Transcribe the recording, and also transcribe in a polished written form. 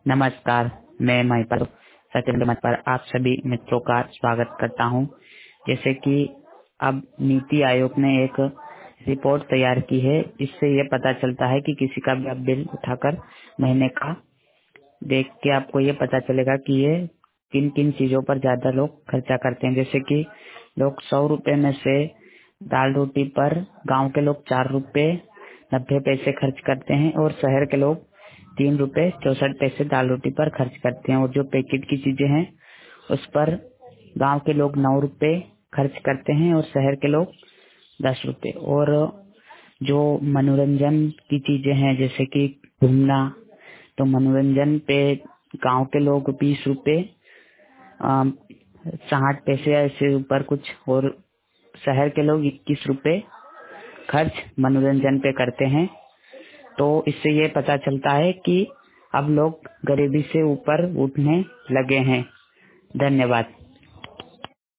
नमस्कार, मैं महिपाल सत्येंद्र मत पर आप सभी मित्रों का स्वागत करता हूं। जैसे कि अब नीति आयोग ने एक रिपोर्ट तैयार की है, इससे ये पता चलता है कि किसी का भी आप बिल उठाकर महीने का देख के आपको ये पता चलेगा कि ये किन किन चीजों पर ज्यादा लोग खर्चा करते हैं। जैसे कि लोग 100 रुपए में से दाल रोटी पर गांव के लोग 4 रुपए 90 पैसे खर्च करते हैं और शहर के लोग 3 रुपए 64 पैसे दाल रोटी पर खर्च करते हैं। और जो पैकेट की चीजें हैं उस पर गांव के लोग 9 रुपए खर्च करते हैं और शहर के लोग 10 रुपए। और जो मनोरंजन की चीजें हैं जैसे कि घूमना, तो मनोरंजन पे गांव के लोग 20 रुपए 60 पैसे ऐसे ऊपर कुछ, और शहर के लोग 21 रुपए खर्च मनोरंजन पे करते हैं। तो इससे ये पता चलता है कि अब लोग गरीबी से ऊपर उठने लगे हैं। धन्यवाद।